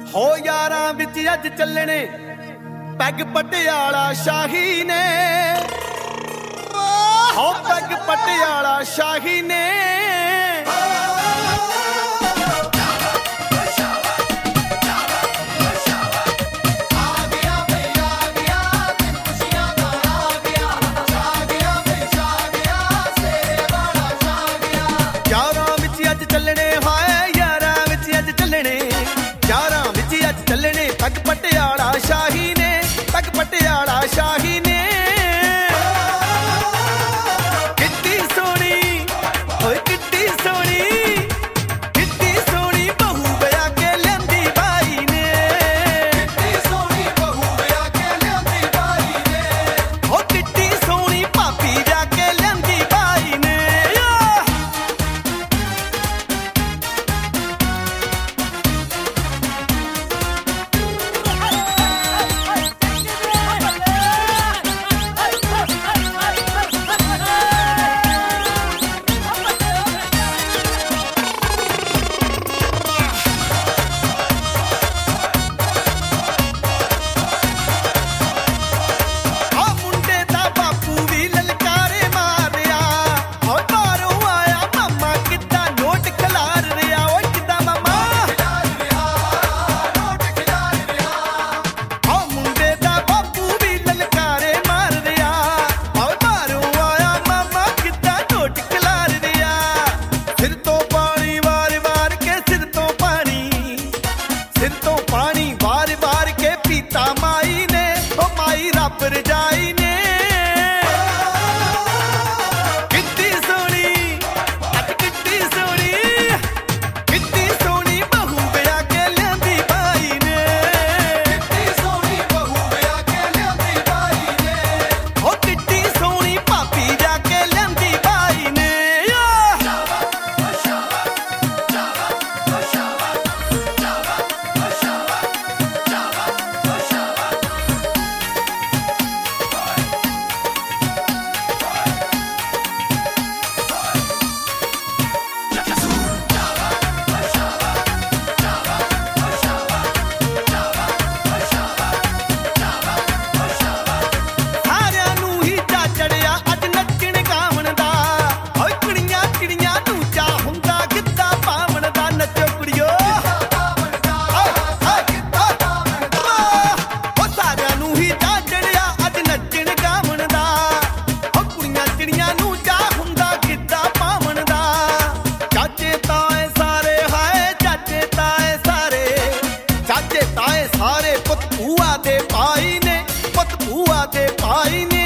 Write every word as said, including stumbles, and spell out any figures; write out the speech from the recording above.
ਹੋ ਯਾਰਾਂ ਵਿੱਚ ਅੱਜ ਚੱਲਣੇ ਪੈਗ ਪਟਿਆਲਾ ਸ਼ਾਹੀ ਨੇ, ਹੋ ਪੈਗ ਪਟਿਆਲਾ ਸ਼ਾਹੀ ਨੇ। ਯਾਰਾਂ ਵਿੱਚ ਅੱਜ ਚੱਲਣੇ ਹਾਏ, ਯਾਰਾਂ ਵਿੱਚ ਅੱਜ ਚੱਲਣੇ, ਯਾਰਾਂ ਵਿੱਚ ਅੱਜ ਚੱਲਣੇ ਪੈਗ ਪਟਿਆਲਾ ਸ਼ਾਹੀ ਨੇ, ਪੈਗ ਪਟਿਆਲਾ ਸ਼ਾਹੀ ਨੇ। ਕਿੱਡੀ ਸੋਹਣੀ ਓਏ ਕਿੱਡੀ ਸੋਹਣੀ, ਕਿੱਡੀ ਸੋਹਣੀ ਬਹੂ ਵਿਆਹ ਕੇ ਲਿਆਂਦੀ ਬਾਈ ਨੇ, ਕਿੱਡੀ ਸੋਹਣੀ ਬਹੂ ਵਿਆਹ ਕੇ ਲਿਆਂਦੀ ਬਾਈ ਨੇ। ਓ ਕਿੱਡੀ ਸੋਹਣੀ ਭਾਬੀ ਵਿਆਹ ਕੇ ਲਿਆਂਦੀ ਬਾਈ ਨੇ। ਰਜਾਈ ਨੇ ਕਿੱਡੀ ਸੋਹਣੀ ਅੱਜ ਕਿੱਡੀ ਸੋਹਣੀ, ਕਿੱਡੀ ਸੋਹਣੀ ਬਹੂ ਵਿਆਹ ਕੇ ਲਿਆਂਦੀ ਬਾਈ ਨੇ, ਕਿੱਡੀ ਸੋਹਣੀ ਬਹੂ ਵਿਆਹ ਕੇ ਲਿਆਂਦੀ ਬਾਈ ਨੇ। ਓ ਕਿੱਡੀ ਸੋਹਣੀ ਭਾਬੀ ਵਿਆਹ ਕੇ ਲਿਆਂਦੀ ਬਾਈ ਨੇ। ਸਾਰੇ ਪੁੱਤ ਭੂਆ ਦੇ ਭਾਈ ਨੇ, ਪੁੱਤ ਭੂਆ ਦੇ ਭਾਈ ਨੇ।